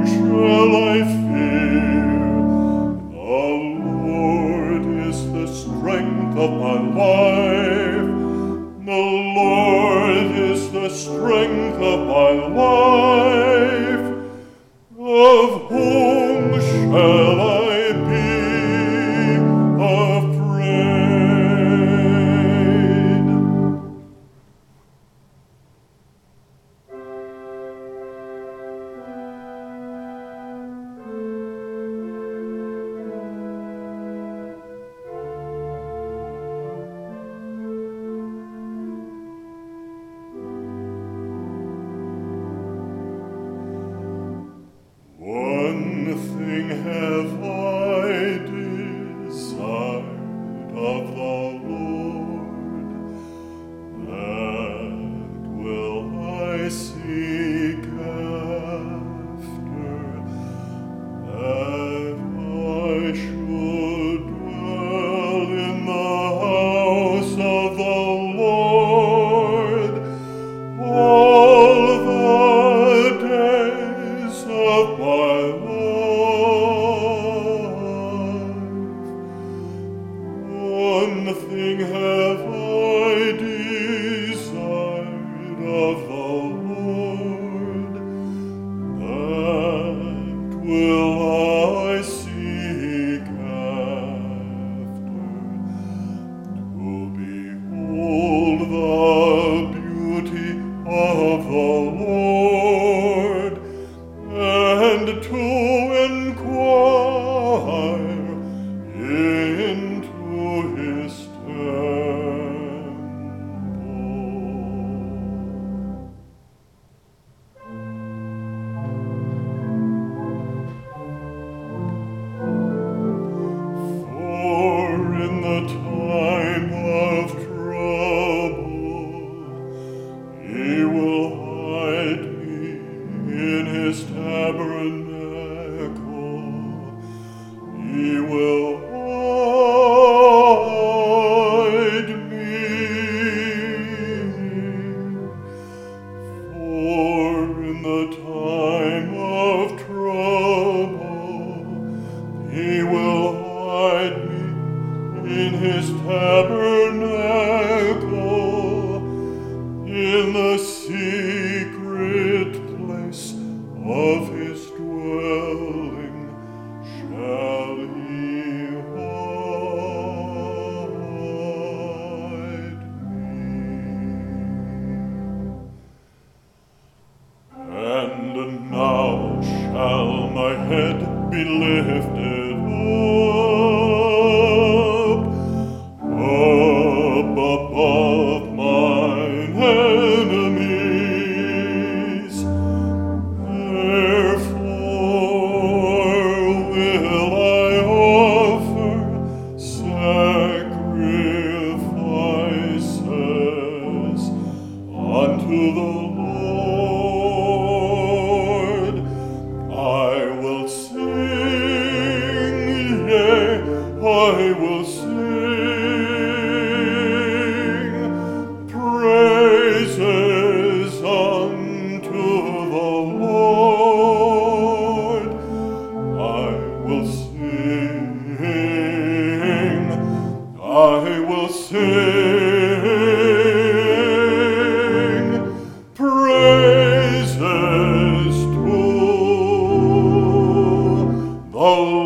shall I fear? The Lord is the strength of my life. The Lord is the strength of my life. Of whom shall I be afraid? One thing have I desired of the Lord, that will I seek after, that I should dwell in the house of the Lord all the days of my life. One thing have I desired of the Lord, that will I seek after, to behold the beauty of the Lord, and to inquire into his temple. For in the time of trouble, he will hide me in his tabernacle. He will hide me. For in the time of trouble, he will hide me in his tabernacle. In the secret place of his dwelling shall he hide me. And now shall my head be lifted up above mine enemies. Therefore will I offer sacrifices unto the Lord. I will sing, yea, I will sing praises unto the Lord. I will sing, I will sing praises to the Lord.